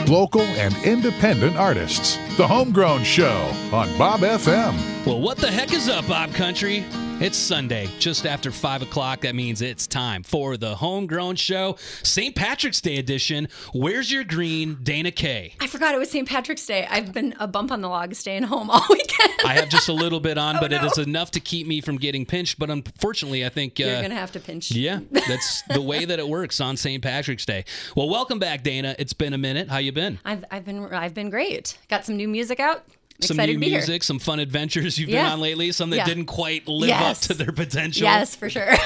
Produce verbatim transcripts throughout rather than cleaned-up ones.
local, and independent artists. The Homegrown Show on Bob F M. Well, what the heck is up, Bob Country? It's Sunday, just after five o'clock. That means it's time for the Homegrown Show, Saint Patrick's Day edition. Where's your green, Dana Kay? I forgot it was Saint Patrick's Day. I've been a bump on the log staying home all weekend. I have just a little bit on, oh, but no. it is enough to keep me from getting pinched. But unfortunately, I think... Uh, You're going to have to pinch. Yeah, that's the way that it works on Saint Patrick's Day. Well, welcome back, Dana. It's been a minute. How you been? I've, I've been I've been great. Got some new music out. Some Excited new to be music, here. some fun adventures you've Yeah. been on lately, some that Yeah. didn't quite live Yes. up to their potential. Yes, for sure.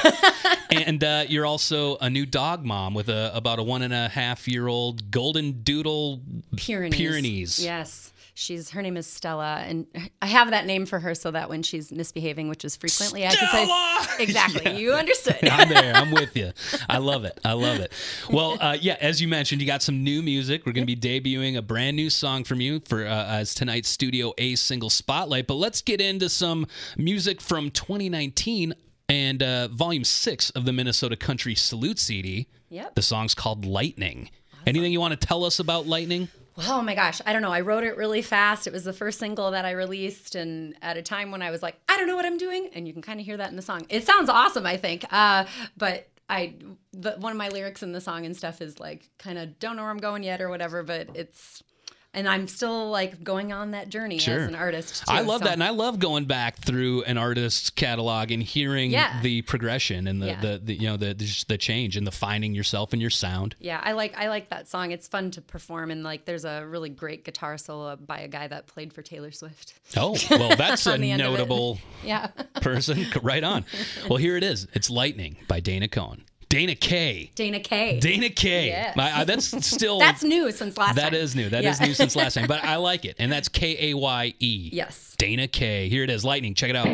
And uh, you're also a new dog mom with a about a one and a half year old golden doodle Pyrenees. Pyrenees. Yes. She's her name is Stella, and I have that name for her so that when she's misbehaving, which is frequently, I can Stella! say exactly. Yeah. You understood. I'm there. I'm with you. I love it. I love it. Well, uh, yeah, as you mentioned, you got some new music. We're going to be debuting a brand new song from you for uh, as tonight's Studio A single spotlight. But let's get into some music from twenty nineteen and uh, Volume Six of the Minnesota Country Salute C D. Yep. The song's called Lightning. Awesome. Anything you want to tell us about Lightning? Oh my gosh, I don't know. I wrote it really fast. It was the first single that I released, and at a time when I was like, I don't know what I'm doing, and you can kind of hear that in the song. It sounds awesome, I think. Uh, but I, the, one of my lyrics in the song and stuff is like, kind of don't know where I'm going yet or whatever. But it's, and I'm still like going on that journey Sure. as an artist too, I love so. that, and I love going back through an artist's catalog and hearing Yeah. the progression and the, Yeah. the, the you know the, the just the change and the finding yourself and your sound. Yeah, I like I like that song. It's fun to perform, and like there's a really great guitar solo by a guy that played for Taylor Swift. Oh, well, that's a On the end of it. notable Yeah. person. Right on. Well, here it is. It's Lightning by Dana Cohn. Dana Kay. Dana Kay. Dana Kay. Yes. I, I, that's still... That's new since last That time. is new. That Yeah. is new since last time. But I like it. And that's K A Y E. Yes. Dana Kay. Here it is. Lightning. Check it out.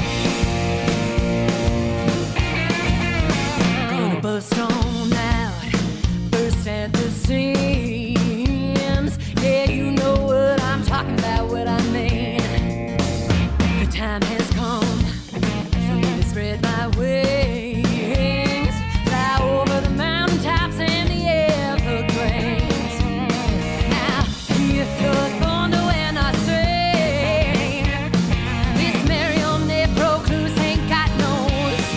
Gonna bust on out, burst at the seams. Yeah, you know what I'm talking about, what I mean. The time has come for me to spread my wings, fly over the mountaintops and the evergreens. Now, hear the thunder when I sing. This Marionette Procluse ain't got no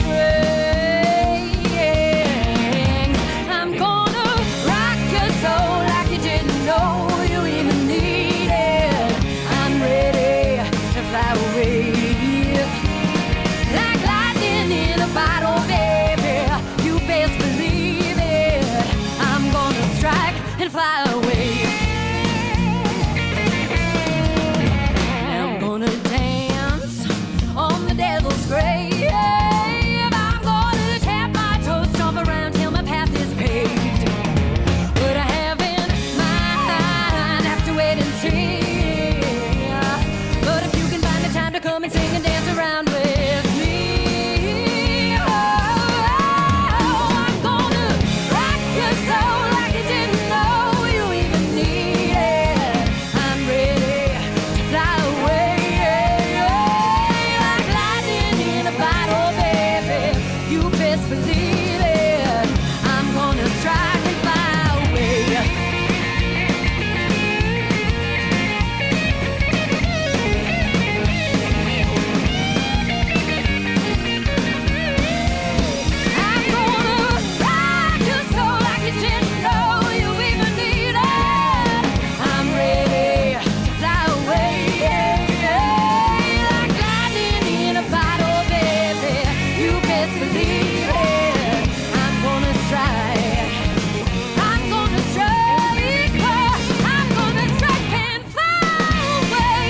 strings. I'm gonna rock your soul like you didn't know you even needed. I'm ready to fly away. Like lightning in a bottle, baby. You best believe it. I'm gonna strike and fly away. Now I'm gonna dance on the devil's grave. I'm gonna tap my toes, stomp around till my path is paved. What I have in mind, have to wait and see. But if you can find the time to come and sing and dance around with me, oh, I'm gonna rock your soul like you didn't know you even needed. I'm ready to fly away, like lightning in a bottle, baby. You best believe it. I'm gonna strike and fly away. I'm gonna rock your soul like you didn't know you even needed. I'm ready to fly away, like lightning in a bottle, baby. You best believe it. I'm gonna strike. I'm gonna strike. I'm gonna strike and fly away.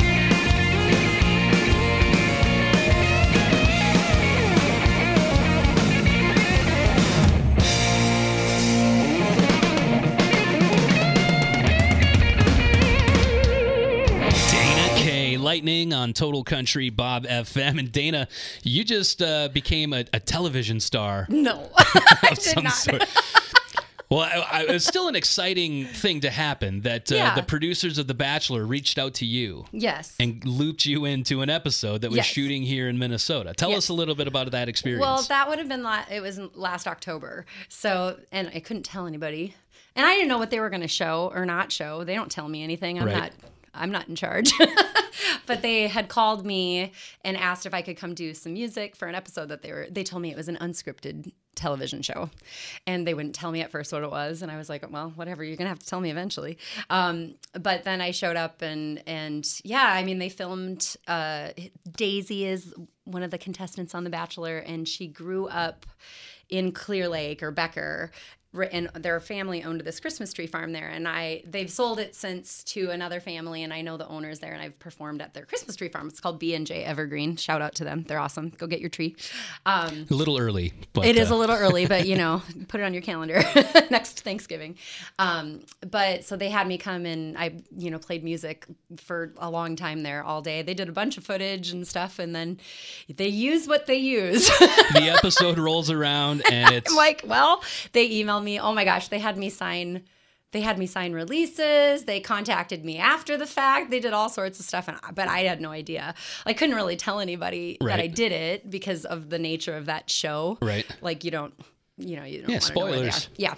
Dana Kay. Lightning on Total Country Bob F M. And Dana, you just uh, became a, a television star. No, I of did some not. sort. Well, I, I, it's still an exciting thing to happen that uh, Yeah. the producers of The Bachelor reached out to you Yes. and looped you into an episode that was Yes. shooting here in Minnesota. Tell Yes. us a little bit about that experience. Well, that would have been la- it was last October. So, and I couldn't tell anybody. and I didn't know what they were going to show or not show. They don't tell me anything. I'm Right. not. I'm not in charge. But they had called me and asked if I could come do some music for an episode that they were. They told me it was an unscripted television show, and they wouldn't tell me at first what it was. And I was like, well, whatever. You're gonna have to tell me eventually. Um, but then I showed up, and and yeah, I mean, they filmed. Uh, Daisy is one of the contestants on The Bachelor, and she grew up in Clear Lake or Becker. And their family owned this Christmas tree farm there, and I they've sold it since to another family, and I know the owners there, and I've performed at their Christmas tree farm. It's called B and J Evergreen. Shout out to them; they're awesome. Go get your tree. Um, A little early, but it is uh, a little early, but you know, put it on your calendar next Thanksgiving. Um, but so they had me come and I, you know, played music for a long time there all day. They did a bunch of footage and stuff, and then they use what they use. the episode rolls around and it's I'm like, well, they emailed me. Oh my gosh, they had me sign. They had me sign releases. They contacted me after the fact. They did all sorts of stuff, and but I had no idea. I couldn't really tell anybody Right. that I did it because of the nature of that show. Right. Like you don't, you know, you don't. Yeah, wanna know where they spoilers. are. Yeah.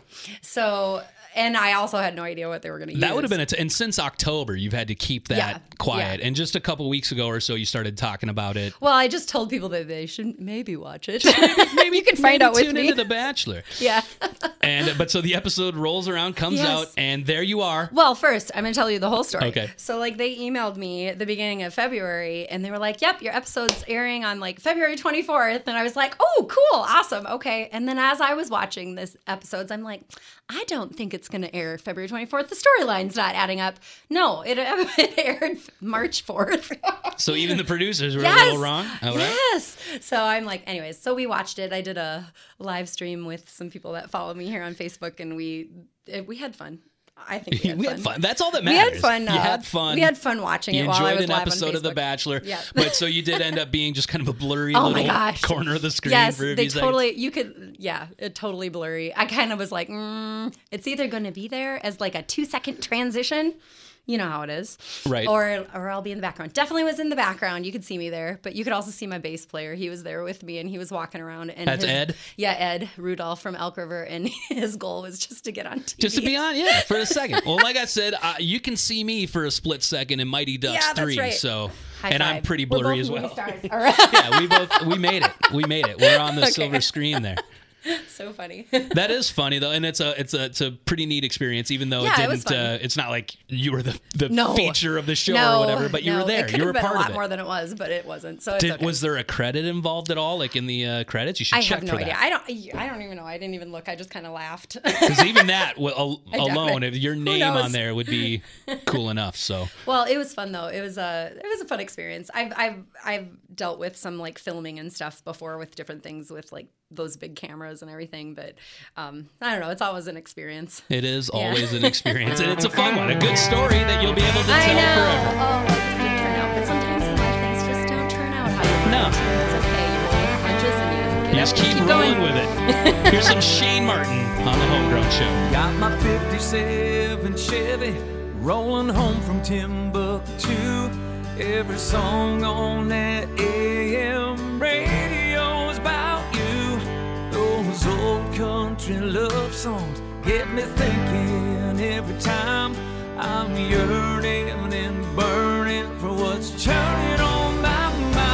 So, and I also had no idea what they were going to use. that would have been a t- and since October you've had to keep that Yeah, quiet. yeah. And just a couple weeks ago or so you started talking about it. Well, I just told people that they should maybe watch it. Maybe you can find maybe out with tune me. into The Bachelor. Yeah. And but so the episode rolls around, comes Yes. out, and there you are. Well, first, I'm going to tell you the whole story. Okay. So, like, they emailed me at the beginning of February, and they were like, yep, your episode's airing on, like, February twenty-fourth. And I was like, oh, cool, awesome, okay. And then as I was watching this episodes, I'm like, I don't think it's going to air February twenty-fourth. The storyline's not adding up. No, it, it aired March fourth. So even the producers were Yes. a little wrong. All right. Yes. So I'm like, anyways, so we watched it. I did a live stream with some people that follow me here on Facebook, and we it, we had fun. I think we had we fun. had fun. That's all that We matters. had fun. You uh, had fun. We had fun watching You it while I enjoyed was an live on episode of The Facebook. Bachelor. Yeah. But so you did end up being just kind of a blurry Oh little my gosh. corner of the screen Yes, for a they few seconds. totally. You could, yeah, it totally blurry. I kind of was like, mm, it's either going to be there as like a two second transition. You know how it is, Right. Or, or I'll be in the background. Definitely was in the background. You could see me there, but you could also see my bass player. He was there with me, and he was walking around. And That's his- Ed? Yeah, Ed Rudolph from Elk River, and his goal was just to get on T V. Just to be on, yeah, for a second. Well, like I said, uh, you can see me for a split second in Mighty Ducks Yeah, that's three. right. So, High and I'm five. pretty We're blurry both as movie well. stars. All right. Yeah, we both we made it. We made it. We're on the Okay. silver screen there. So funny. That is funny though, and it's a it's a it's a pretty neat experience. Even though Yeah, it it didn't, was fun. uh, it's not like you were the the No. feature of the show no, or whatever. But you no, were there. It could You have were been part a lot of it. more than it was, but it wasn't. So it's Did, okay. Was there a credit involved at all, like in the uh, credits? You should I check have no for idea. that. I don't. I don't even know. I didn't even look. I just kind of laughed. Because even that w- al- I doubt alone, it. if your Who name knows? on there would be cool enough. So Well, it was fun though. It was a it was a fun experience. I've I've I've dealt with some like filming and stuff before with different things with like those big cameras and everything, but um, I don't know. It's always an experience. it is Yeah. always an experience, and it's a fun one, a good story that you'll be able to I tell know. forever. Oh, it just didn't turn out. But sometimes in life things just don't turn out how you want No. it to. It's okay. You roll with the punches and you, get You up just and keep, keep rolling going. with it. Here's some Shane Martin on the Homegrown Show. Got my fifty-seven Chevy rolling home from Timbuktu. Every song on that A M radio's about you. Those old country love songs get me thinking every time. I'm yearning and burning for what's churning on my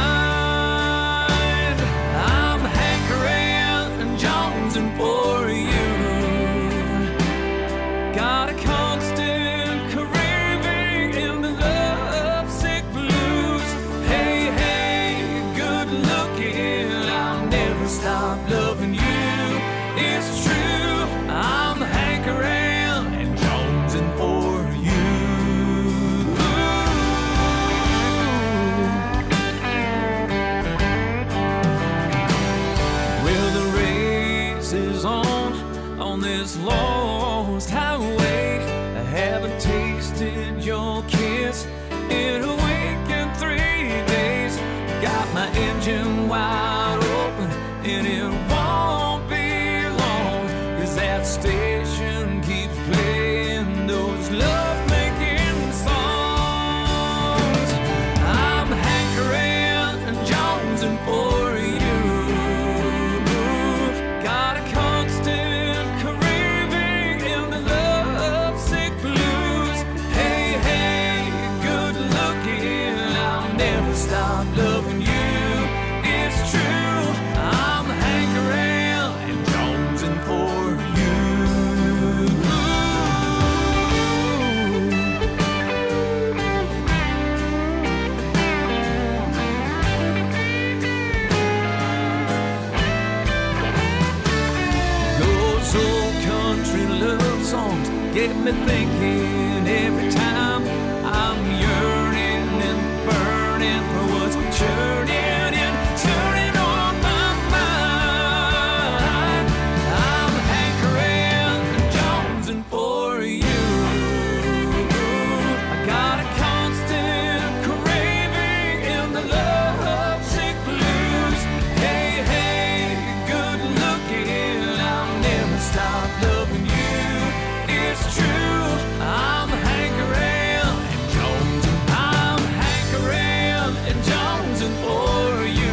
mind. I'm hankering and jonesing for you. Got a constant craving in the lovesick blues. Hey, hey, good looking, I'll never stop loving you. It's true, I'm hankering and jonesing for you. Well, the race is on, on this lost highway. I haven't tasted your kiss in a week and three days. Got my engine wide open and it won't be long, 'cause that station keeps playing those love-making songs. I'm hankering and jonesing for you. Got a constant craving in the love get me thinking every time. I'm yearning and burning for what's churning and turning on my mind. I'm hankering and jonesing for you. I got a constant craving in the love sick blues. Hey, hey, good looking, I'll never stop loving you. It's true, I'm hankering and jonesing. I'm hankering and jonesing for you.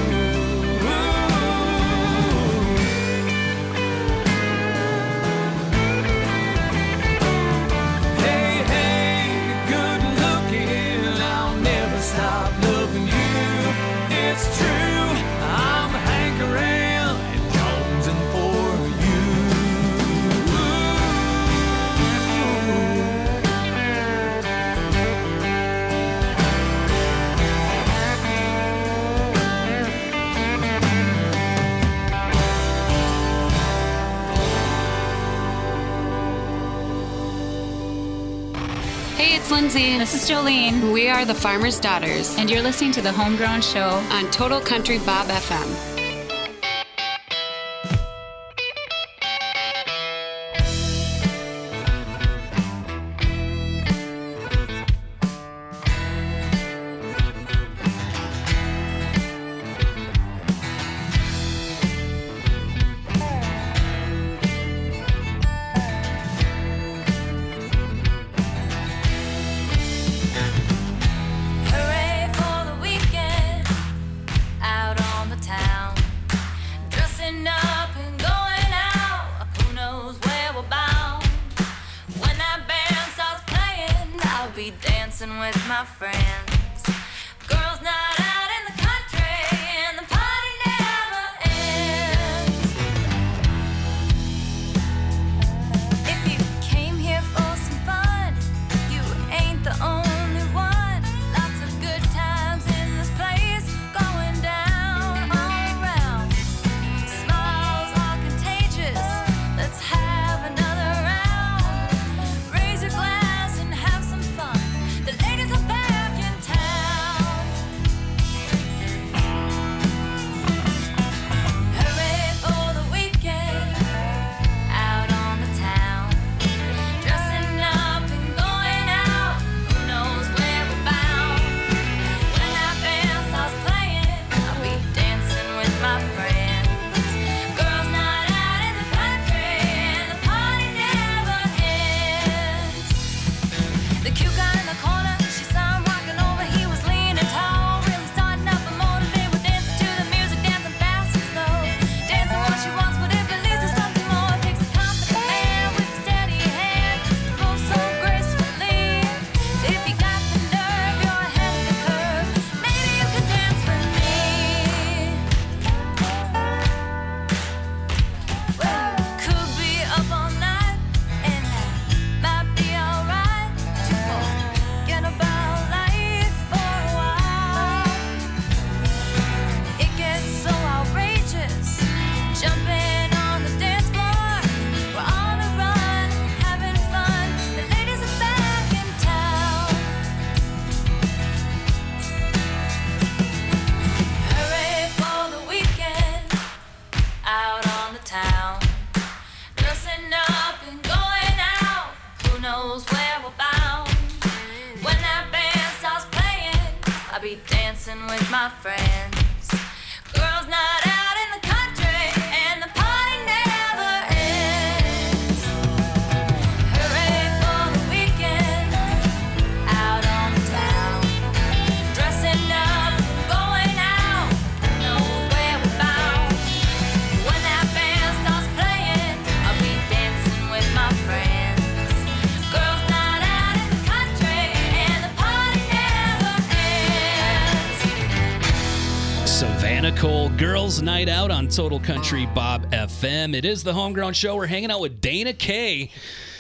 Hey, hey, good looking, I'll never stop loving you. It's true, I'm hankering and jonesing for you. Hey, it's Lindsay. This is Jolene, We are the Farmer's Daughters and you're listening to The Homegrown Show. on Total Country Bob F M. Hooray for the weekend, out on the town, dressing up and going out. Who knows where we're bound? When that band starts playing, I'll be dancing with my friends. Girls' night out in the country, and the party never ends. If you came here for some fun, you ain't the only one. Lots of good times in this place, going down all around. Smiles are contagious, let's have another round. Raise your glass and have some fun, the ladies are back in town. Hooray for the weekend, out on the town, dressing up and going out. Who knows where we're bound? When that band starts playing, I'll be dancing with my friends. Girls' night out in the country, and the party never ends. The cute guy in the corner, she saw him walking over. He was leaning tall, really starting up a motor. They were dancing to the music, dancing fast and slow, dancing what she wants, but if it leads to something more, takes a confident man with a steady hand to move so gracefully. So if you got the nerve, you're ahead of the curve. Maybe you could dance with me. Well, could be up all night, and that might be alright. To forget about life for a while. It gets so outrageous, jumping on the dance floor. We're on a run, having fun. The ladies are back in town. Hooray for the weekend, out on the town, dressing up and going out. Who knows where we're bound? When that band starts playing, I'll be dancing with my friends. Girls' night out in the country, and the party never ends. Hooray for the weekend, out on the town, dressing up and going out. Who knows where we're bound? When that band starts playing, I'll be dancing with my friends. Girls' night out in the country, and the party never ends. Savannah Cole, Girls Night Out on Total Country Bob F M. It is the Homegrown Show. We're hanging out with Dana Kay.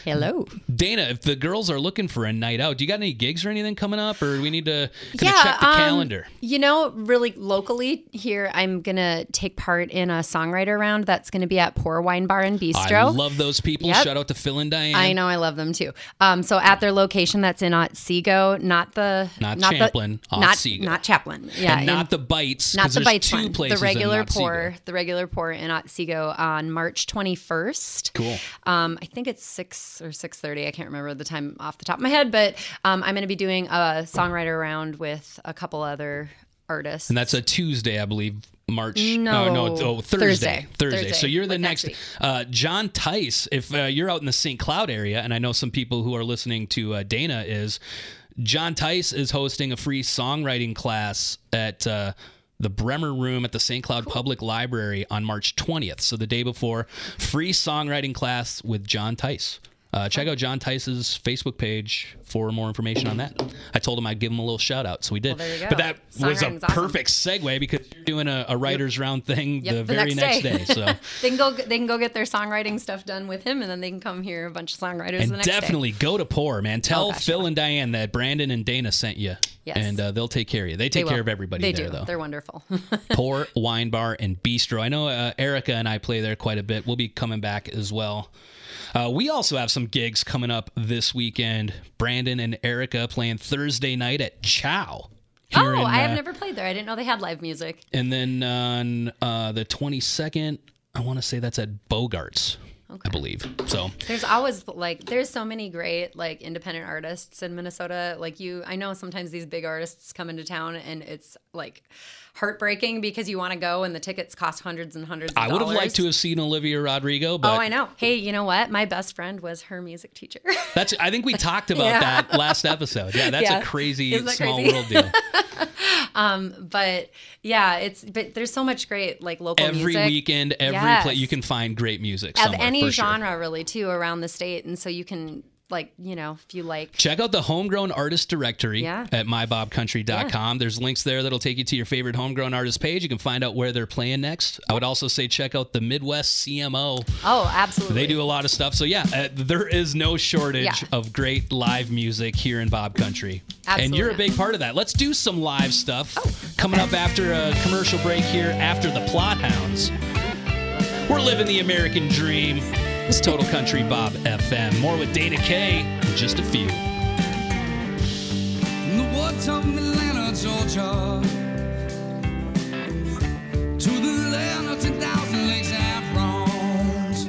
Hello. Dana, if the girls are looking for a night out, do you got any gigs or anything coming up, or do we need to kind of check the um, calendar? You know, really locally here, I'm going to take part in a songwriter round that's going to be at Pour Wine Bar and Bistro. I love those people. Yep. Shout out to Phil and Diane. I know, I love them too. Um, so at their location, that's in Otsego, not the Not not Champlin, the, not Otsego. not Chaplin, yeah, and not in- the Bites. not 'cause the there's Bites two one, the places in regular Otsego. pour, the regular pour in Otsego on March twenty-first. Cool. Um, I think it's six or six thirty. I can't remember the time off the top of my head, but um, I'm going to be doing a songwriter round with a couple other artists. And that's a Tuesday, I believe. March. No. Oh, no. Oh, Thursday. Thursday. Thursday. Thursday, So you're the like next. next week. uh, John Tice, if uh, you're out in the Saint Cloud area, and I know some people who are listening to uh, Dana is, John Tice is hosting a free songwriting class at uh, the Bremer Room at the Saint Cloud Public Library on March twentieth. So the day before, free songwriting class with John Tice. Uh, check out John Tice's Facebook page for more information on that. I told him I'd give him a little shout out, so we did. Well, there you go. But that was a Songwriting's awesome. perfect segue because you're doing a, a writer's round thing Yep, the very next day. So they can go. They can go get their songwriting stuff done with him, and then they can come hear a bunch of songwriters and the next definitely day. go to Pour, man. Tell Oh, gosh, Phil yeah. and Diane that Brandon and Dana sent you. Yes. And uh, they'll take care of you. They take They care will. of everybody They there, do. though. They're wonderful. Pour Wine Bar and Bistro. I know uh, Erica and I play there quite a bit. We'll be coming back as well. Uh, we also have some gigs coming up this weekend. Brandon and Erica playing Thursday night at Chow. here oh, in, I have uh, never played there. I didn't know they had live music. And then on uh, the twenty-second, I want to say that's at Bogarts, I Okay. believe. So There's always like there's so many great like independent artists in Minnesota. Like you, I know sometimes these big artists come into town and it's like heartbreaking because you want to go and the tickets cost hundreds and hundreds of I would have dollars. liked to have seen Olivia Rodrigo, but Oh, I know. Hey, you know what? My best friend was her music teacher. that's I think we talked about Yeah. that last episode. Yeah, that's Yeah. a crazy Isn't that small crazy? world deal. But yeah, it's but there's so much great like local Every music. weekend, every Yes. place you can find great music of somewhere, any for sure. genre really too around the state, and so you can like you know if you like Check out the Homegrown Artist Directory Yeah. at my bob country dot com. There's links there that'll take you to your favorite homegrown artist page. You can find out where they're playing next. I would also say check out the Midwest C M O. oh absolutely They do a lot of stuff. So yeah, uh, there is no shortage Yeah. of great live music here in Bob Country. And you're a Absolutely. big part of that. Let's do some live stuff. Coming up after a commercial break here after the Plot Hounds. We're living the American dream. It's Total Country Bob F M. More with Dana K in just a few. From the woods of Atlanta, Georgia, to the land of ten thousand lakes and ponds,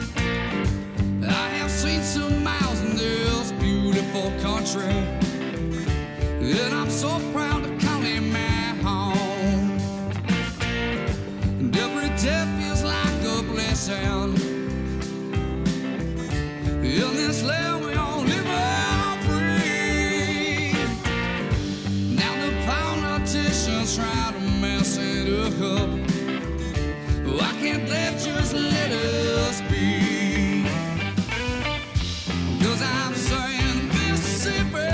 I have seen some miles in this beautiful country, and I'm so proud to call it my home. And every day feels like a blessing. In this land we all live out free. Now the politicians try to mess it up. Why can't they just let us be? 'Cause I'm saying Mississippi,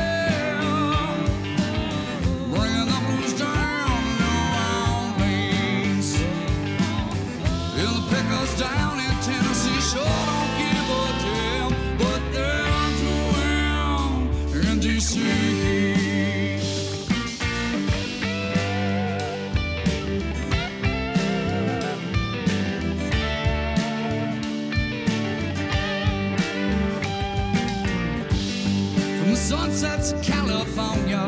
bringing the blues down to New Orleans. And the pickers down in Tennessee sure don't give a damn, but they're doing in D C. From the sunsets of California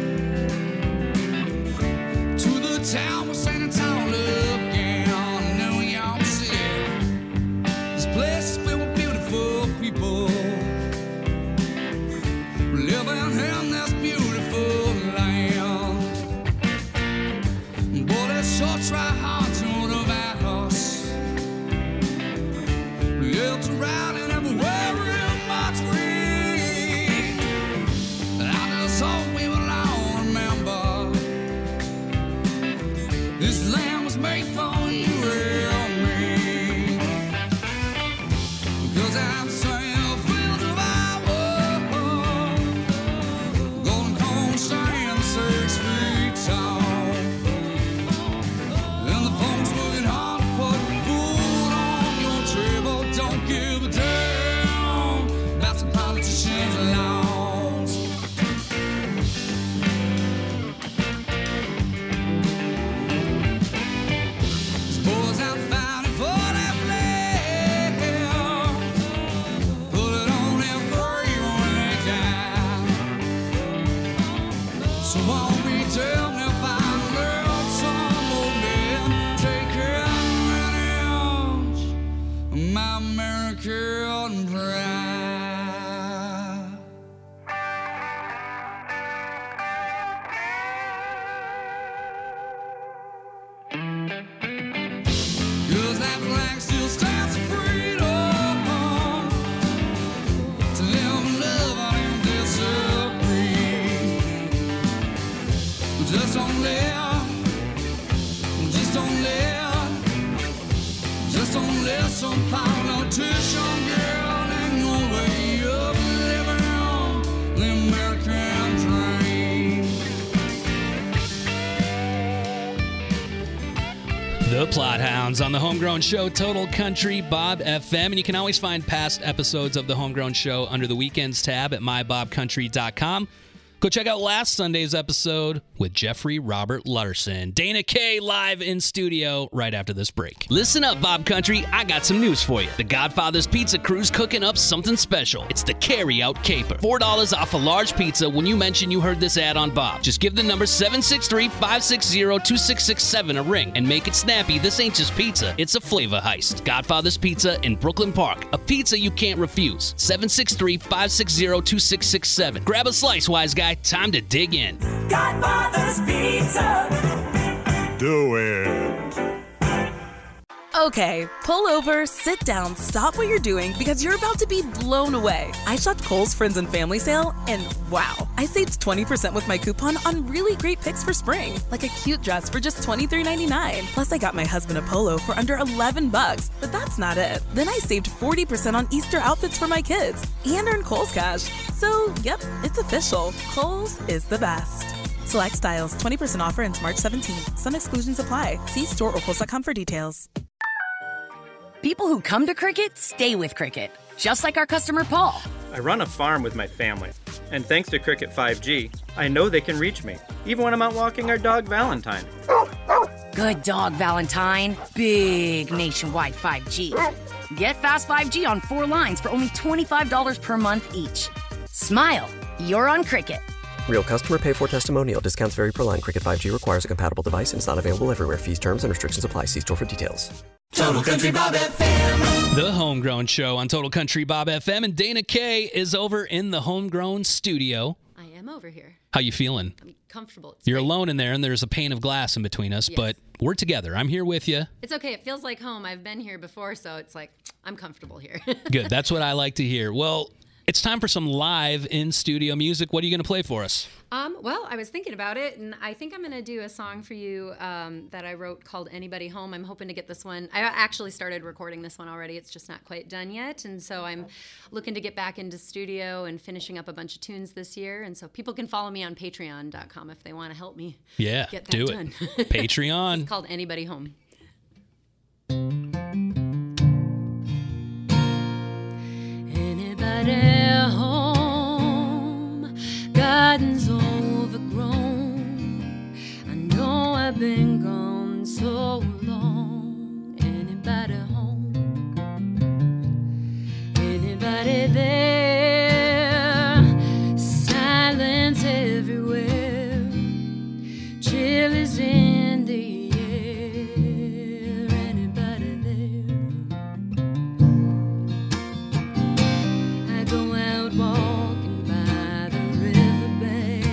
to the town of San Antonio again, New York City. This place is filled with beautiful people living in this beautiful land. Boy, they sure try hard to divide us. Left and right and everywhere in between. I just hope we will all remember this land was made for you and me. 'Cause I'm saying fields of our world, So won't be damned if I let some old man take advantage of my American pride. 'Cause that flag still stands for freedom, to live and love and disagree. Just don't let, just don't let, just don't let some politician girl in your way of living the American dream. The Plot Hounds on the Homegrown Show, Total Country Bob F M. And you can always find past episodes of the Homegrown Show under the Weekends tab at my bob country dot com. Go check out last Sunday's episode with Jeffrey Robert Lutterson. Dana K live in studio right after this break. Listen up, Bob Country. I got some news for you. The Godfather's Pizza Crew's cooking up something special. It's the Carry-Out Caper. four dollars off a large pizza when you mention you heard this ad on Bob. Just give the number seven six three, five six zero, two six six seven a ring and make it snappy. This ain't just pizza. It's a flavor heist. Godfather's Pizza in Brooklyn Park. A pizza you can't refuse. seven six three, five six zero, two six six seven. Grab a slice, wise guy. Time to dig in. Godfather's Pizza. Do it. Okay, pull over, sit down, stop what you're doing because you're about to be blown away. I shopped Kohl's Friends and Family Sale, and wow, I saved twenty percent with my coupon on really great picks for spring, like a cute dress for just twenty-three ninety-nine. Plus, I got my husband a polo for under eleven bucks. But that's not it. Then I saved forty percent on Easter outfits for my kids and earned Kohl's cash. So, yep, it's official. Kohl's is the best. Select styles, twenty percent offer ends March seventeenth. Some exclusions apply. See store or kohls dot com for details. People who come to Cricket stay with Cricket, just like our customer Paul. I run a farm with my family, and thanks to Cricket five G, I know they can reach me, even when I'm out walking our dog Valentine. Good dog, Valentine. Big nationwide five G. Get fast five G on four lines for only twenty-five dollars per month each. Smile, you're on Cricket. Real customer pay for testimonial. Discounts vary per line. Cricket five G requires a compatible device and is not available everywhere. Fees, terms, and restrictions apply. See store for details. Total Country Bob F M. The Homegrown Show on Total Country Bob F M, and Dana K is over in the Homegrown studio. I am over here. How you feeling? I'm comfortable. It's You're great. alone in there, and there's a pane of glass in between us, Yes. but we're together. I'm here with you. It's okay. It feels like home. I've been here before, so it's like I'm comfortable here. Good. That's what I like to hear. Well, it's time for some live in-studio music. What are you going to play for us? Um, well, I was thinking about it, and I think I'm going to do a song for you um, that I wrote called Anybody Home. I'm hoping to get this one. I actually started recording this one already. It's just not quite done yet, and so I'm looking to get back into studio and finishing up a bunch of tunes this year. And so people can follow me on patreon dot com if they want to help me Yeah, get that do done. it. Patreon. It's called Anybody Home. Anybody home? Garden's overgrown. I know I've been gone so long. Anybody home? Anybody there? Silence everywhere. Chill is in the air. Anybody there? I go out walking by the riverbank.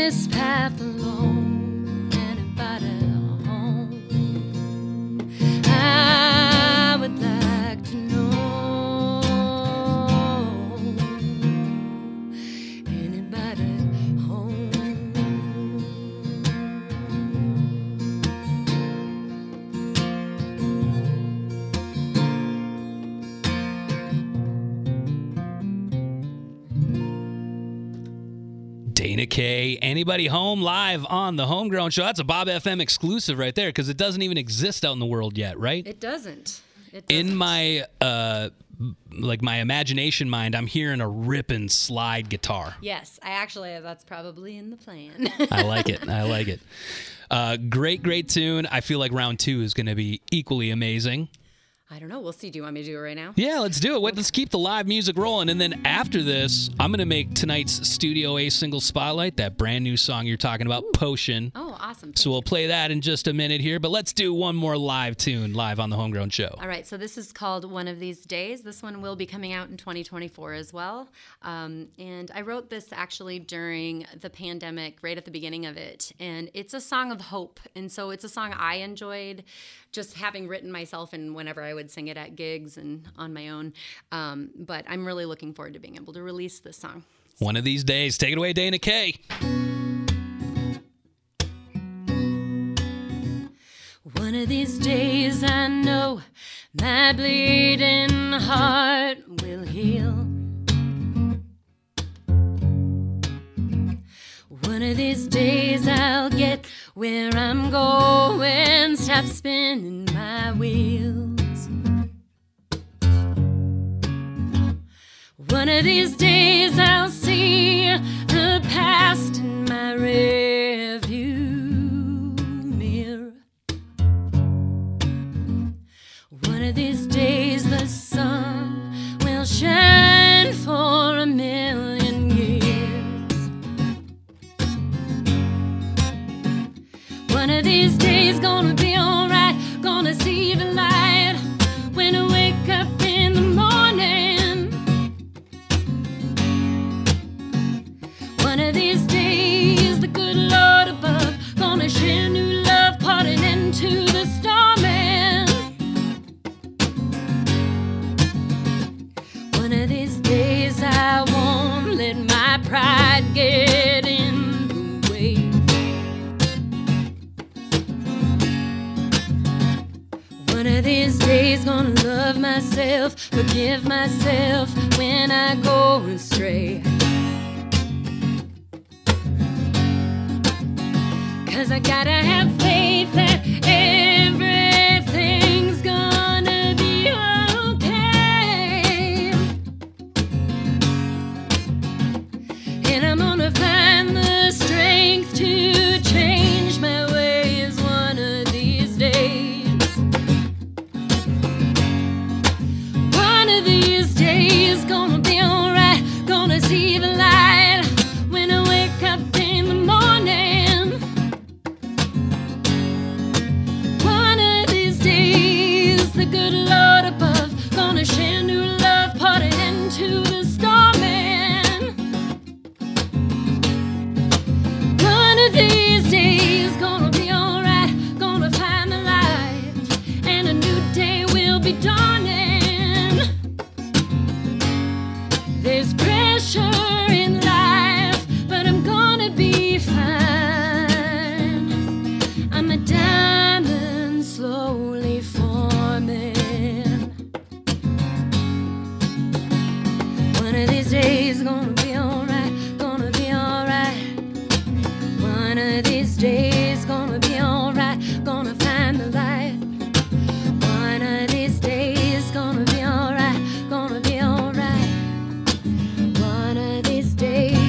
this path alone. Anybody home? I would like to know. Anybody home? Dana Kay, Anybody Home, live on the Homegrown Show. That's a Bob F M exclusive right there because it doesn't even exist out in the world yet, right? It doesn't. It doesn't. In my uh, like my imagination mind, I'm hearing a ripping slide guitar. Yes, I actually, that's probably in the plan. I like it. I like it. Uh, great, great tune. I feel like round two is going to be equally amazing. I don't know. We'll see. Do you want me to do it right now? Yeah, let's do it. Wait, let's keep the live music rolling. And then after this, I'm going to make tonight's Studio A single spotlight, that brand new song you're talking about, Ooh. Potion. Oh, awesome. Thank so we'll play that in just a minute here. But let's do one more live tune live on the Homegrown Show. All right. So this is called One of These Days. This one will be coming out in twenty twenty-four as well. Um, and I wrote this actually during the pandemic, right at the beginning of it. And it's a song of hope. And so it's a song I enjoyed just having written myself and whenever I would sing it at gigs and on my own. Um, but I'm really looking forward to being able to release this song. One of these days. Take it away, Dana Kay. One of these days I know my bleeding heart will heal. One of these days I'll get where I'm going, stop spinning my wheels. One of these days I'll see the past in my rearview mirror. One of these days the sun will shine for a million years. One of these days gonna be alright, gonna see the light when I wake up in the morning. One of these days the good Lord above gonna share new love, parting into the storming. One of these days I won't let my pride get in the way. One of these days gonna love myself, forgive myself when I go astray. 'Cause I gotta have faith that everything's gonna be okay. And I'm gonna find the strength to change my ways one of these days. One of these days gonna be alright, gonna see the light when I wake up in the morning. One of these days the good Lord above gonna share new love, parting into the storming. One of these days gonna be alright, gonna find the light, and a new day will be dawning. There's pressure in life, but I'm gonna be fine. I'm a diamond slowly forming. One of these days gonna be alright, gonna be alright. One of these days gonna be alright, gonna find the light. One of these days gonna be alright, gonna be alright. One of these days.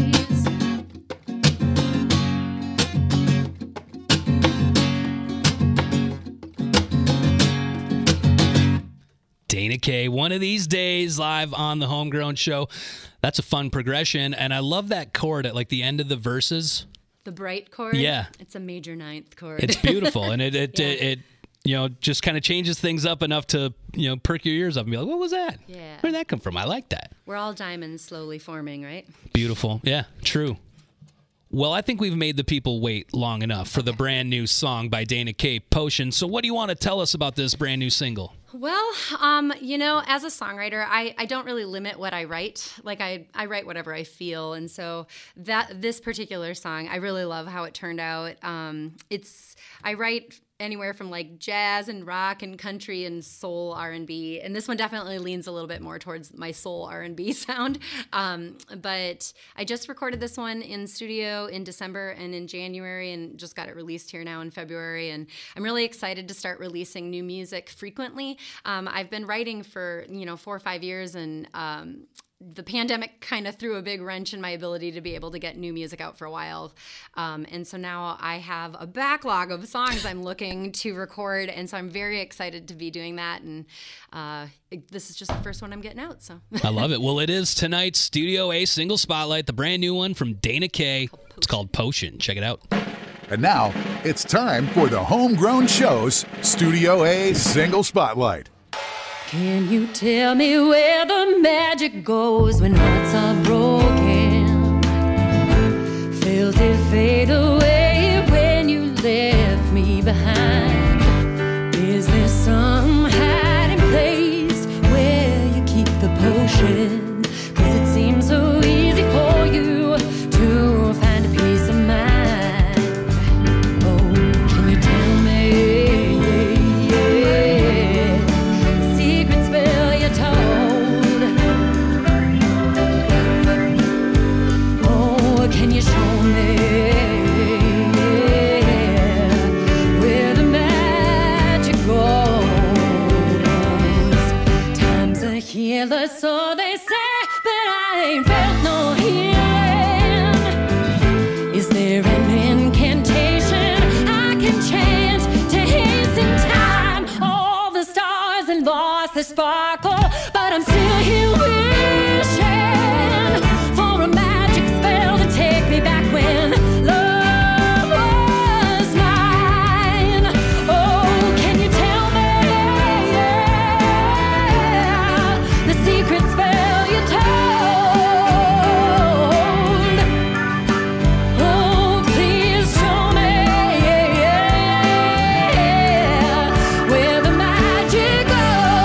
Dana Kay, One of These Days, live on the Homegrown Show. That's a fun progression, and I love that chord at like the end of the verses. The bright chord? Yeah. It's a major ninth chord. It's beautiful, and it it, Yeah. it it you know just kind of changes things up enough to you know perk your ears up and be like, what was that? Yeah. Where'd that come from? I like that. We're all diamonds slowly forming, right? Beautiful. Yeah, true. Well, I think we've made the people wait long enough for the brand new song by Dana K, Potion. So what do you want to tell us about this brand new single? Well, um, you know, as a songwriter, I, I don't really limit what I write. Like I, I write whatever I feel. And so that this particular song, I really love how it turned out. Um, it's I write anywhere from like jazz and rock and country and soul R and B. And this one definitely leans a little bit more towards my soul R and B sound. Um, but I just recorded this one in studio in December and in January and just got it released here now in February. And I'm really excited to start releasing new music frequently. Um, I've been writing for, you know, four or five years and um, the pandemic kind of threw a big wrench in my ability to be able to get new music out for a while. Um, and so now I have a backlog of songs I'm looking to record. And so I'm very excited to be doing that. And uh, it, this is just the first one I'm getting out. So I love it. Well, it is tonight's Studio A single spotlight, the brand new one from Dana K. It's called Potion. Check it out. And now it's time for the Homegrown Show's Studio A single spotlight. Can you tell me where the magic goes when hearts are broken? Felt it fade away when you left me behind. Is there some hiding place where you keep the potion? 'Cause it seems so easy for you to find a peace of mind. Oh, can you tell me? Can you show me where the magic goes? Time's a healer, so they say, but I ain't felt no healing. Is there an incantation I can chant to hasten time? All the stars and lost their sparkle, but I'm still here wishing for a magic spell to take me back when love was mine. Oh, can you tell me yeah, the secret spell you told? Oh, please show me yeah, where the magic goes.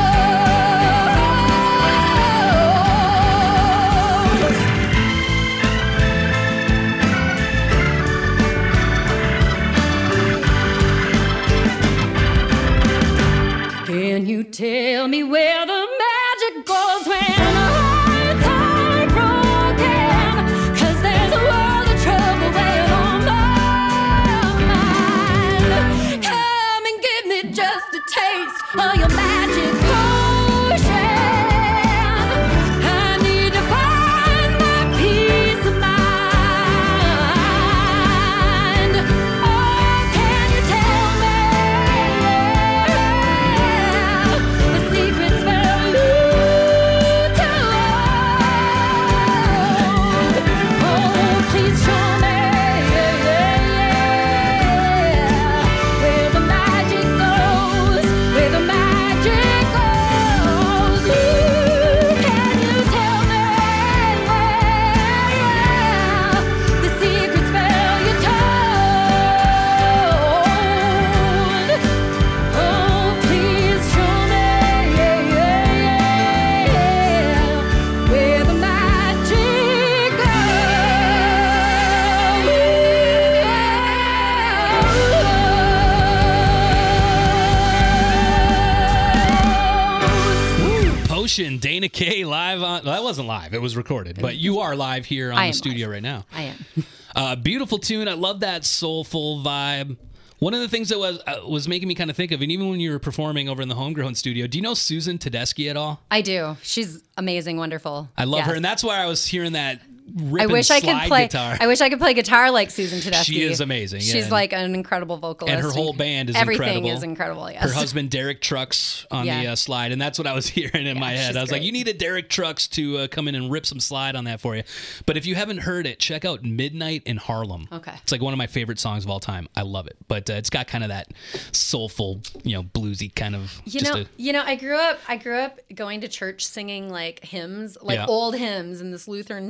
Can you tell me where the magic goes when hearts are broken? 'Cause there's a world of trouble weighing on my mind. Come and give me just a taste of your magic potion. I need to find my peace of mind. Oh, can you tell me the secret spell you told? Oh, please show me where the magic goes, where the magic goes. Ooh, can you tell me the secret spell you told? Oh, please show me where the magic goes. Potion, Dana K live on. Well, that wasn't live. It was recorded. But you are live here on I the am studio right now. I am. Uh, beautiful tune. I love that soulful vibe. One of the things that was uh, was making me kind of think of, and even when you were performing over in the Homegrown studio, do you know Susan Tedeschi at all? I do. She's amazing, wonderful. I love Yes. her, and that's why I was hearing that rip I wish I and could slide play. guitar. I wish I could play guitar like Susan Tedeschi. She is amazing, yeah, She's and- like an incredible vocalist. and her whole band is Everything incredible. is incredible. Yes. Her husband Derek Trucks on Yeah. the uh, slide, and that's what I was hearing in Yeah, my head. she's I was like, great. "You need a Derek Trucks to uh, come in and rip some slide on that for you." But if you haven't heard it, check out "Midnight in Harlem." Okay. It's like one of my favorite songs of all time. I love it, but uh, it's got kind of that soulful, you know, bluesy kind of. You just know, a, you know, I grew up. I grew up going to church singing like hymns, like Yeah. old hymns in this Lutheran church,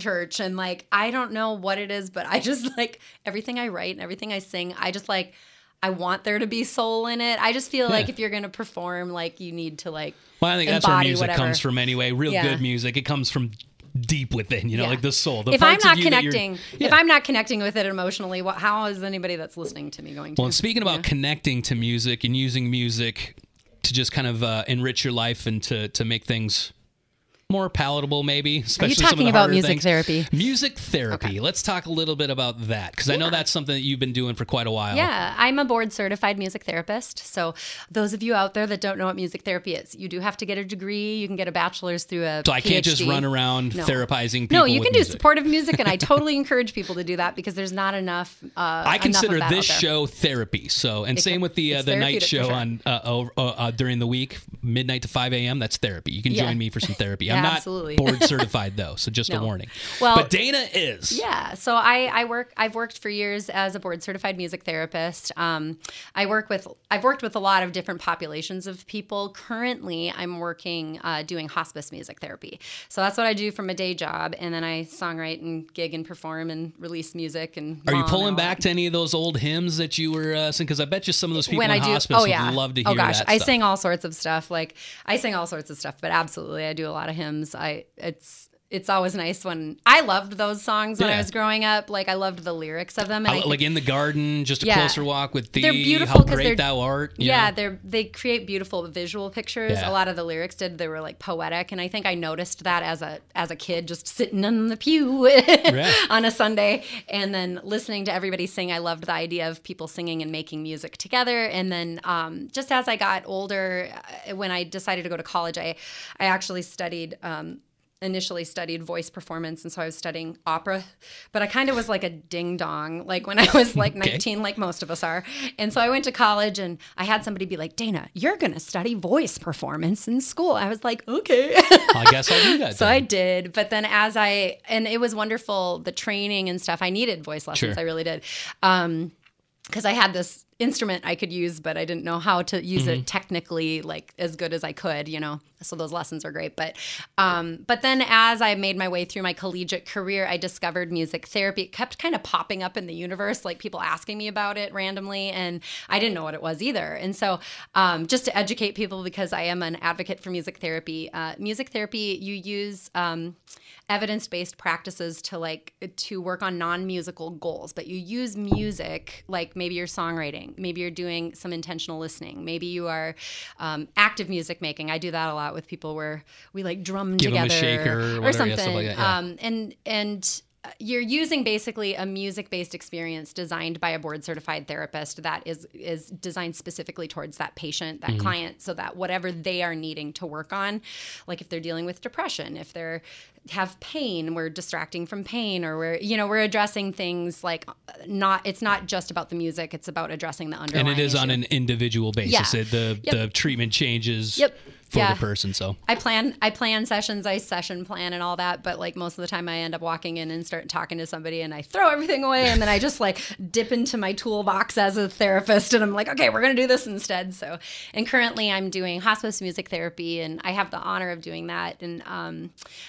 passion. Like, I don't know what it is, but I just like everything I write and everything I sing. I just like, I want there to be soul in it. I just feel Yeah. like if you're going to perform, like you need to like Well, I think that's where embody music whatever. comes from anyway. Real Yeah. good music. It comes from deep within, you know, Yeah. like the soul. The if I'm parts of not you that you're- connecting, Yeah. if I'm not connecting with it emotionally, what, how is anybody that's listening to me going to? Well, and speaking about connecting to music and using music to just kind of uh, enrich your life and to to make things more palatable, maybe. Especially some of talking the about harder music things. therapy? Music therapy. Let's talk a little bit about that because I know that's something that you've been doing for quite a while. Yeah, I'm a board certified music therapist. So those of you out there that don't know what music therapy is, you do have to get a degree. You can get a bachelor's through a So I can't just P H D. run around No. therapizing people. No, you with can do music. supportive music, and I totally encourage people to do that because there's not enough. Uh, I enough consider of that this out there. show therapy. So, and It same can- with the uh, it's the night therapeutic for show sure. on uh, over, uh, uh, during the week, midnight to five a.m. That's therapy. You can Yeah. join me for some therapy. Yeah, I'm not absolutely. board certified though, so just a No. warning. Well, but Dana is. Yeah, so I, I work. I've worked for years as a board certified music therapist. Um, I work with. I've worked with a lot of different populations of people. Currently, I'm working uh, doing hospice music therapy. So that's what I do from a day job, and then I songwrite and gig and perform and release music. And Are you mom pulling and all back to any of those old hymns that you were uh, singing? Because I bet you some of those people when in I do, hospice oh yeah, would love to hear oh gosh, that I stuff. sing all sorts of stuff. Like I sing all sorts of stuff, but absolutely, I do a lot of hymns. I it's it's always nice when I loved those songs when Yeah. I was growing up. Like I loved the lyrics of them. And I- I like think- in the garden, just a Yeah. closer walk with thee. They're beautiful How 'cause great they're- thou art. you Yeah, know? they're they create beautiful visual pictures. Yeah. A lot of the lyrics did. They were like poetic, and I think I noticed that as a as a kid, just sitting in the pew on a Sunday, and then listening to everybody sing. I loved the idea of people singing and making music together. And then um, just as I got older, uh, when I decided to go to college, I I actually studied. Um, initially studied voice performance, and so I was studying opera, but I kind of was like a ding dong, like when I was like Okay. nineteen, like most of us are. And so I went to college, and I had somebody be like, Dana, you're going to study voice performance in school. I was like, okay. I guess I'll do that. So then. I did, but then as I, and it was wonderful, the training and stuff. I needed voice lessons. Sure. I really did. Um, because I had this instrument I could use, but I didn't know how to use Mm-hmm. it technically, like as good as I could, you know. So those lessons are great. But, um, but then as I made my way through my collegiate career, I discovered music therapy. It kept kind of popping up in the universe, like people asking me about it randomly, and I didn't know what it was either. And so, um, just to educate people, because I am an advocate for music therapy, uh, music therapy, you use um, evidence-based practices to like to work on non-musical goals, but you use music, like maybe you're songwriting, maybe you're doing some intentional listening, maybe you are um, active music making. I do that a lot with people where we like drum Give 'em a together shaker or or whatever, yeah, something. stuff like that, yeah. um, and and you're using basically a music-based experience designed by a board-certified therapist that is is designed specifically towards that patient, that Mhm. client, so that whatever they are needing to work on, like if they're dealing with depression, if they're have pain, we're distracting from pain, or we're you know we're addressing things like not it's not just about the music, it's about addressing the underlying And it is on issue. an individual basis. Yeah. It, the Yep. the treatment changes Yep. for Yeah. the person. So I plan I plan sessions, I session plan and all that, but like most of the time I end up walking in and start talking to somebody and I throw everything away and then I just like dip into my toolbox as a therapist and I'm like, okay, we're gonna do this instead. So and currently I'm doing hospice music therapy and I have the honor of doing that. And um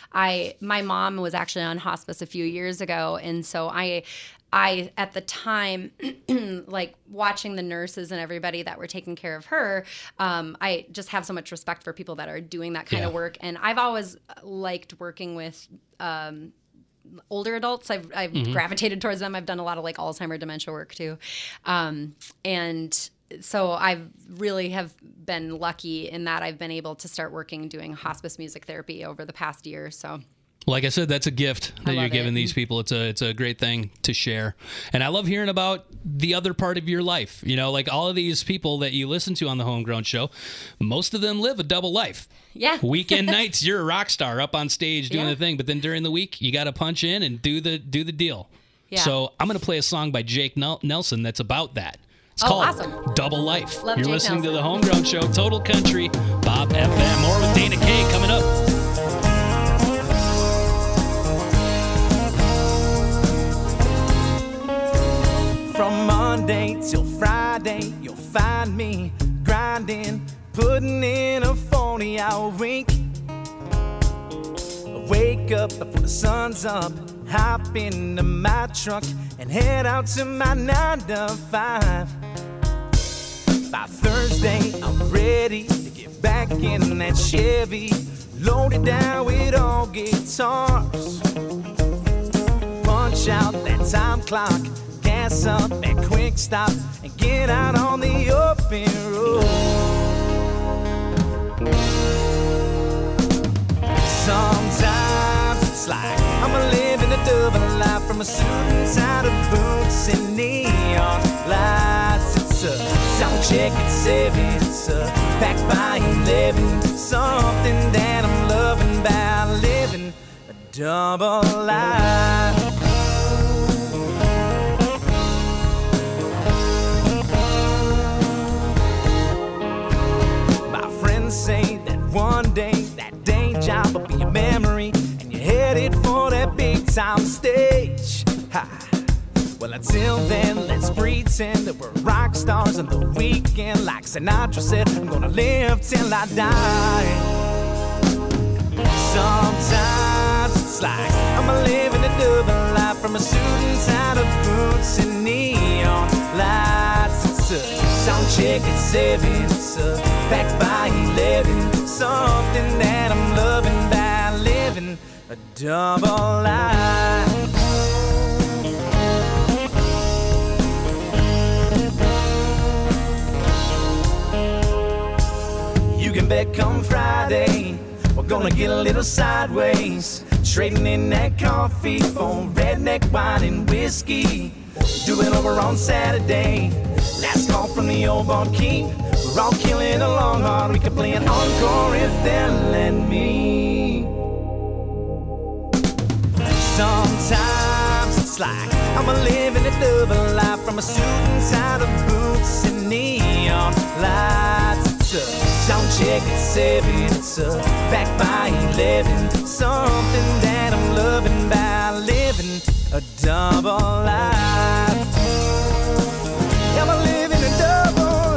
I my mom was actually on hospice a few years ago, and so I I, at the time, like watching the nurses and everybody that were taking care of her, um, I just have so much respect for people that are doing that kind Yeah. of work. And I've always liked working with um, older adults. I've, I've Mhm. gravitated towards them. I've done a lot of like Alzheimer dementia work too. Um, and so I've really have been lucky in that I've been able to start working doing hospice music therapy over the past year. So like I said, that's a gift that I you're love giving it. these people. It's a it's a great thing to share. And I love hearing about the other part of your life. You know, like all of these people that you listen to on the Homegrown Show, most of them live a double life. yeah. Weekend nights, you're a rock star up on stage doing Yeah. the thing, but then during the week, you got to punch in and do the do the deal. Yeah. So I'm going to play a song by Jake Nel- Nelson that's about that. It's Oh, called awesome. Double Life. Love You're Jake listening to Nelson. the Homegrown Show, Total Country, Bob F M. More with Dana K coming up. From Monday till Friday, you'll find me grinding, putting in a forty-hour week. I wake up before the sun's up, hop into my truck and head out to my nine to five. By Thursday, I'm ready to get back in that Chevy, loaded down with all guitars. Punch out that time clock, gas up and quick stop, and get out on the open road. Sometimes it's like I'm a living a double life, from a suit and tie to boots and neon lights. It's a sound check at seven, it's a pack by eleven, something that I'm loving about living a double life. My friends say that one day that day job will be a memory, and you're headed for that big time stage. Ha. Well, until then, let's pretend that we're rock stars on the weekend. Like Sinatra said, I'm gonna live till I die. Sometimes it's like I'm a living a double life, from a suit and tie to boots and neon lights. It's a sound check at seven, it's a back by eleven, something that I'm loving by living a double life. You can bet come Friday, we're gonna get a little sideways, trading in that coffee for redneck wine and whiskey. Do it over on Saturday, last call from the old barkeep. We're all killing a long hard, we could play an encore if they'll let me. Sometimes it's like I'm a living a double life, from a suit and tie to boots and neon lights. It's a sound check at seven, it's a back by eleven, something that I'm loving by living a double life. I'm a living a double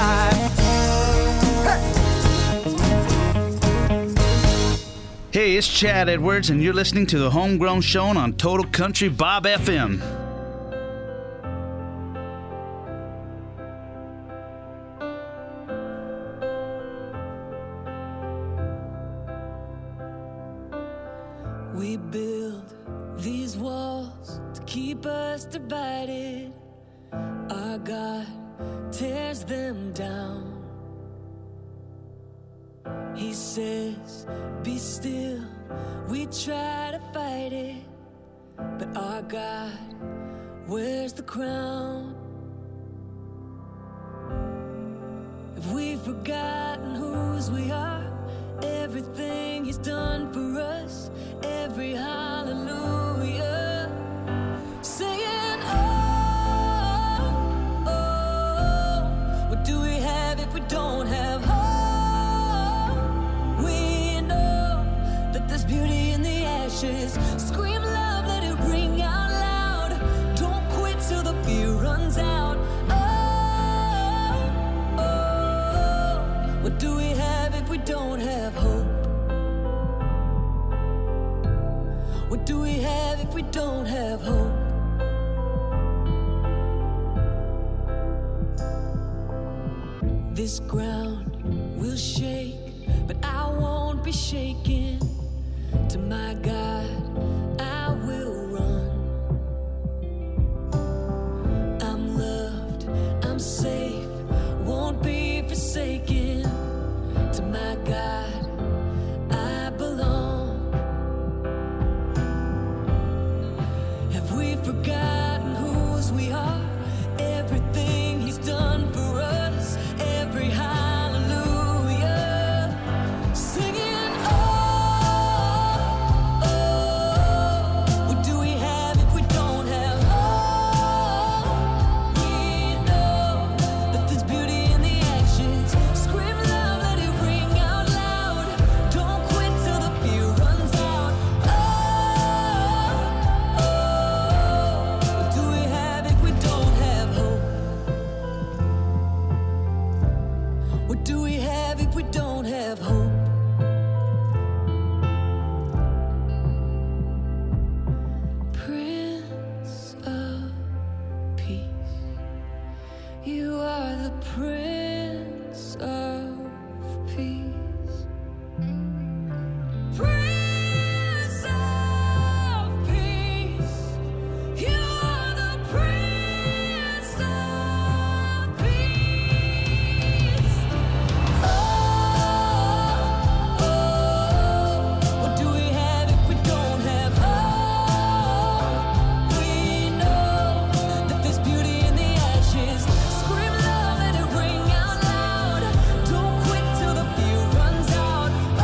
life. Hey, it's Chad Edwards, and you're listening to the Homegrown Show on Total Country Bob F M. We build these walls to keep us divided. Our God tears them down. He says, be still. We try to fight it, but our God wears the crown. Have we forgotten whose we are? Everything He's done for us, every hallelujah, singing, oh, oh, what do we have if we don't have hope? We know that there's beauty in the ashes. Scream love, let it ring out loud. Don't quit till the fear runs out. Oh, oh, what do we have if we don't have hope? What do we have if we don't have hope? This ground will shake, but I won't be shaken. To my God, I will run. I'm loved, I'm safe, won't be forsaken. To my God, I belong. Have we forgotten whose we are? Everything He's done for us, every hallelujah, singing, oh, oh, what do peace. You are the Prince of Peace. Prince of Peace. You are the Prince of Peace. Oh, oh, what do we have if we don't have hope? We know that there's beauty in the ashes. Scream love, let it ring out loud. Don't quit till the fear runs out. Oh,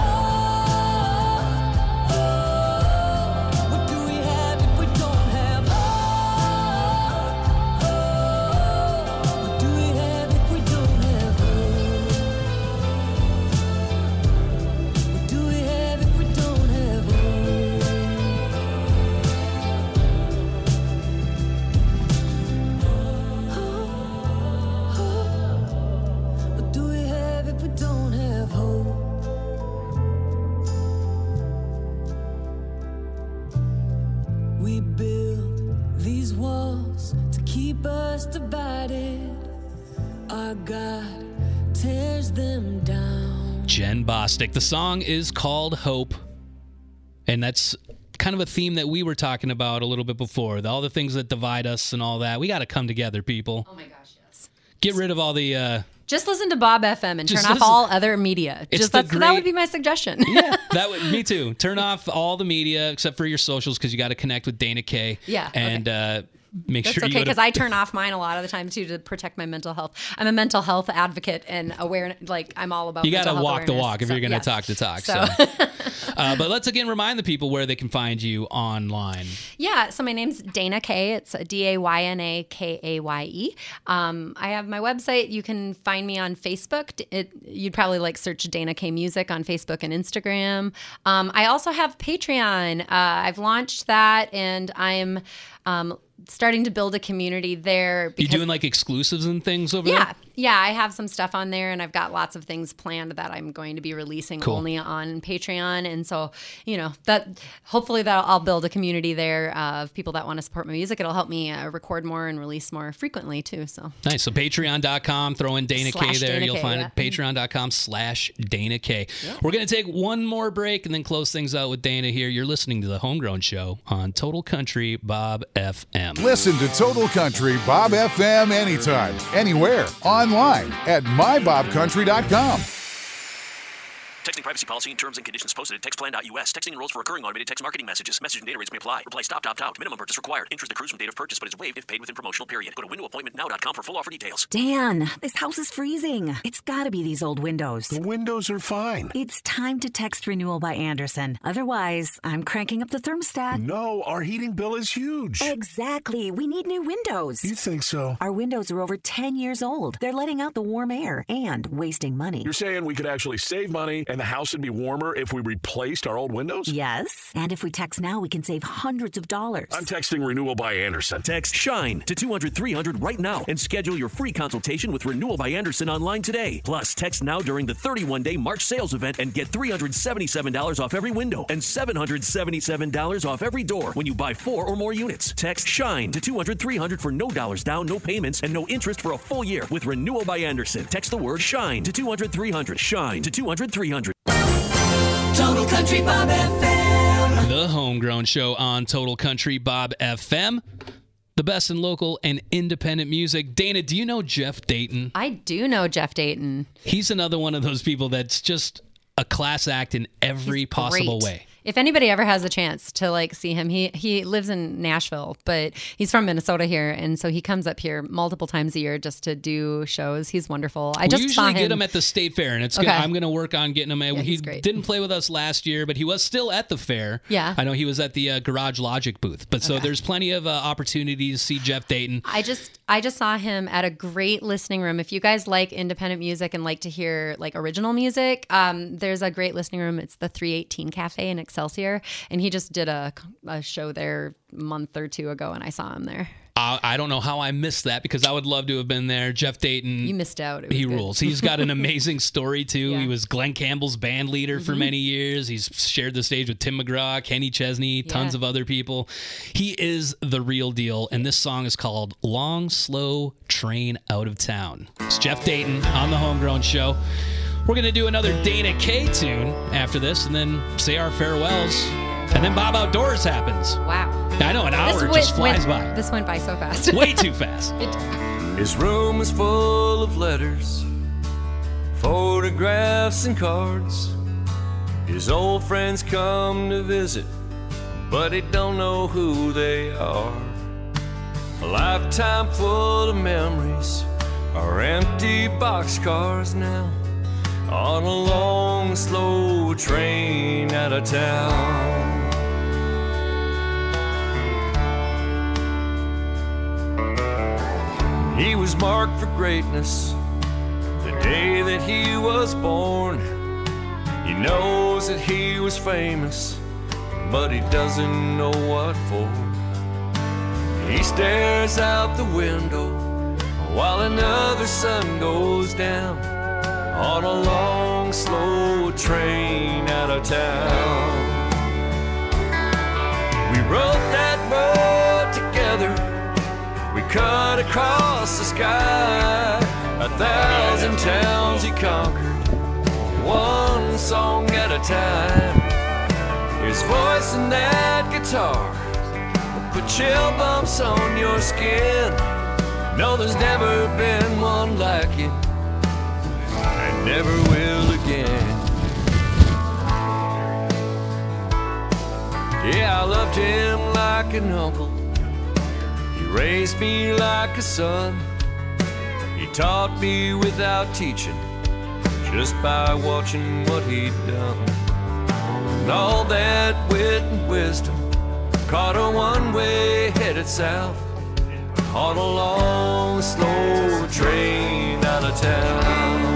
oh, what do we have if we don't have hope? Oh, what do we have if we don't have hope? What do we have if we don't have hope? What do we have if we don't have hope? We build these walls to keep us divided. Our God tears them down. Jen Bostic. The song is called Hope. And that's kind of a theme that we were talking about a little bit before. All the things that divide us and all that. We got to come together, people. Oh my gosh, yes. Get rid of all the... Uh, Just listen to Bob F M and turn Just off listen- all other media. It's Just the that's, that great- would be my suggestion. yeah, that would me too. Turn off all the media except for your socials because you got to connect with Dana K. Yeah, and uh, make That's sure okay you go to- because I turn off mine a lot of the time too to protect my mental health. I'm a mental health advocate and aware. Like I'm all about. You got to mental health walk the awareness. walk if So, you're going to yes. talk the talk. So, So, uh, but let's again remind the people where they can find you online. yeah. So my name's Dana K. It's D A Y N A K A Y E. Um, I have my website. You can find me on Facebook. It, you'd probably like search Dana K Music on Facebook and Instagram. Um, I also have Patreon. Uh, I've launched that, and I'm um, starting to build a community there. You Because doing like exclusives and things over Yeah, there? yeah, I have some stuff on there, and I've got lots of things planned that I'm going to be releasing Cool. only on Patreon. And so, you know, that hopefully that I'll build a community there uh, of people that want to support my music. It'll help me uh, record more and release more frequently too. So Nice. So patreon dot com, throw in Dana K Slash there. Dana You'll K, find yeah. it. Patreon dot com slash Dana K. We're going to take one more break and then close things out with Dana here. You're listening to The Homegrown Show on Total Country Bob F M. Listen to Total Country Bob F M anytime, anywhere, online at my bob country dot com. Texting privacy policy and terms and conditions posted at text plan dot U S. Texting enrolls for recurring automated text marketing messages. Message and data rates may apply. Reply stop, opt out. Minimum purchase required. Interest accrues from date of purchase but is waived if paid within promotional period. Go to window appointment now dot com for full offer details. Dan, this house is freezing. It's gotta be these old windows. The windows are fine. It's time to text renewal by Anderson. Otherwise, I'm cranking up the thermostat. No, our heating bill is huge. Exactly. We need new windows. You think so? Our windows are over ten years old. They're letting out the warm air and wasting money. You're saying we could actually save money and the house would be warmer if we replaced our old windows? Yes. And if we text now, we can save hundreds of dollars. I'm texting renewal by Anderson. Text SHINE to two hundred three hundred right now and schedule your free consultation with Renewal by Anderson online today. Plus, text now during the thirty-one day March sales event and get three hundred seventy-seven dollars off every window and seven hundred seventy-seven dollars off every door when you buy four or more units. Text SHINE to two hundred three hundred for no dollars down, no payments, and no interest for a full year with Renewal by Anderson. Text the word SHINE to two hundred three hundred. SHINE to two hundred three hundred. Total Country Bob F M. The Homegrown Show on Total Country Bob F M. The best in local and independent music. Dana, do you know Jeff Dayton? I do know Jeff Dayton. He's another one of those people that's just a class act in every He's possible great. way. If anybody ever has a chance to like see him, he he lives in Nashville, but he's from Minnesota here, and so he comes up here multiple times a year just to do shows. He's wonderful. I we just usually saw him. get him at the state fair, and it's Okay. gonna, I'm going to work on getting him. Yeah, he he's great. didn't play with us last year, but he was still at the fair. Yeah. I know he was at the uh, Garage Logic booth. But so Okay. there's plenty of uh, opportunities to see Jeff Dayton. I just I just saw him at a great listening room. If you guys like independent music and like to hear like original music, um, there's a great listening room. It's the three eighteen Cafe in Excelsior, and he just did a, a show there a month or two ago, and I saw him there. Uh, I don't know how I missed that because I would love to have been there. Jeff Dayton. You missed out. It was He good. rules. He's got an amazing story, too. Yeah. He was Glenn Campbell's band leader for Mhm. many years. He's shared the stage with Tim McGraw, Kenny Chesney, tons Yeah. of other people. He is the real deal, and this song is called Long, Slow Train Out of Town. It's Jeff Dayton on the Homegrown Show. We're going to do another Dana K tune after this and then say our farewells. And then Bob Outdoors happens. Wow. I know, an hour This just went- flies went- by. This went by so fast. Way too fast. It- His room is full of letters, photographs, and cards. His old friends come to visit, but he don't know who they are. A lifetime full of memories are empty boxcars now, on a long, slow train out of town. He was marked for greatness the day that he was born. He knows that he was famous, but he doesn't know what for. He stares out the window while another sun goes down, on a long, slow train out of town. We wrote that road together, we cut across the sky, a thousand towns he conquered, one song at a time. His voice and that guitar put chill bumps on your skin. No, there's never been one like it, and never will again. Yeah, I loved him like an uncle, he raised me like a son. He taught me without teaching, just by watching what he'd done. And all that wit and wisdom caught a one-way headed south, on a long, slow train out of town.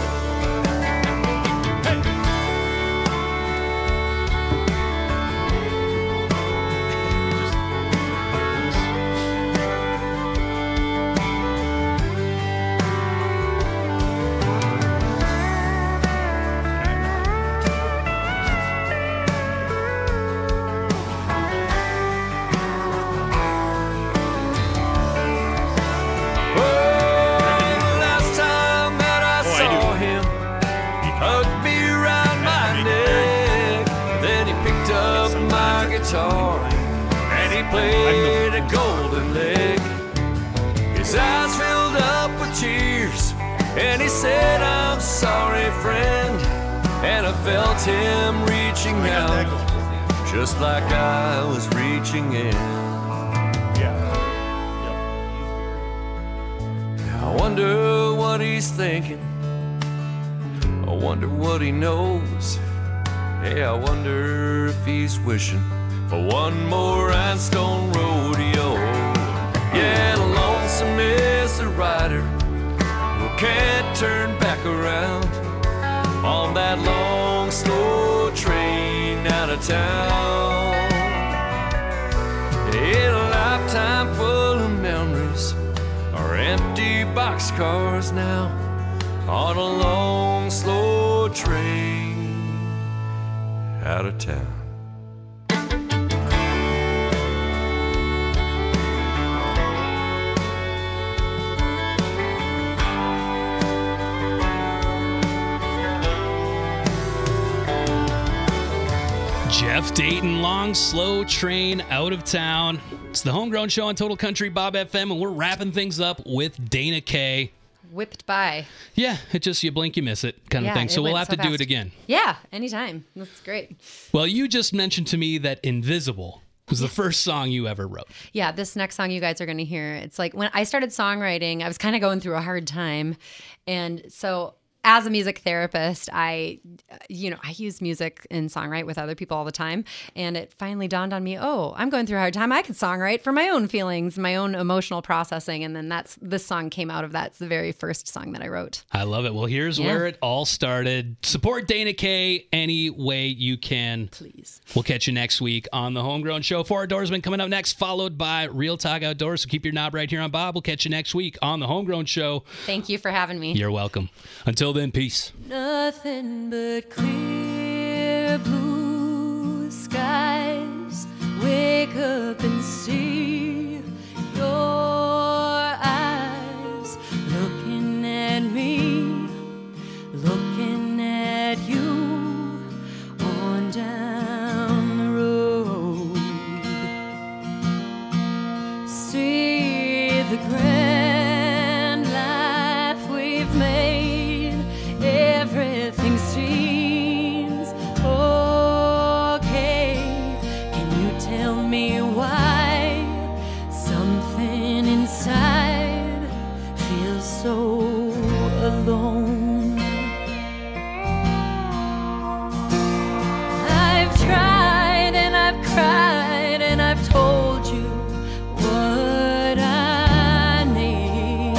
And he played a golden lick. His eyes filled up with tears, and he said, "I'm sorry, friend." And I felt him reaching out, just like I was reaching in. I wonder what he's thinking, I wonder what he knows. Hey, I wonder if he's wishing for one more rhinestone rodeo. Yeah, the lonesome is the rider who can't turn back around, on that long, slow train out of town. In a lifetime full of memories are empty boxcars now, on a long, slow train out of town. Jeff Dayton, Long, Slow Train Out of Town. It's the Homegrown Show on Total Country Bob F M, and we're wrapping things up with Dana K. Whipped by. Yeah, it just, you blink, you miss it kind Yeah, of thing. it So we'll went have so to do fast. it again. Yeah, anytime. That's great. Well, you just mentioned to me that Invisible was the first song you ever wrote. Yeah, this next song you guys are going to hear, it's like when I started songwriting, I was kind of going through a hard time. And so as a music therapist, I, you know, I use music and songwrite with other people all the time. And it finally dawned on me, oh, I'm going through a hard time. I could songwrite for my own feelings, my own emotional processing. And then that's, this song came out of that. It's the very first song that I wrote. I love it. Well, here's Yeah. where it all started. Support Dana Kay any way you can. Please. We'll catch you next week on the Homegrown Show. Four Outdoorsmen coming up next, followed by Real Talk Outdoors. So keep your knob right here on Bob. We'll catch you next week on the Homegrown Show. Thank you for having me. You're welcome. Until then, peace. Nothing but clear blue skies. Wake up and see your eyes looking at me, looking at you on down the road. See the grand life we've made. Everything seems okay. Can you tell me why something inside feels so alone? I've tried and I've cried and I've told you what I need.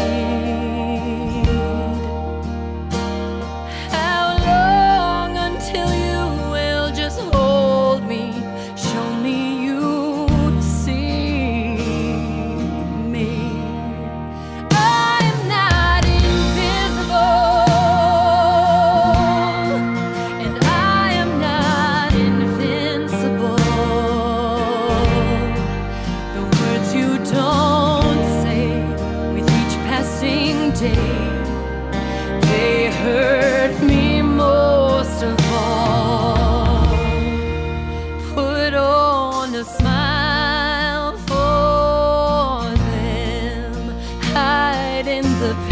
How long until you will just hold me, show me you see me? I'm not invisible, and I am not invincible. The words you don't say with each passing day, they hurt me most of all. Put on a smile for them, hide in the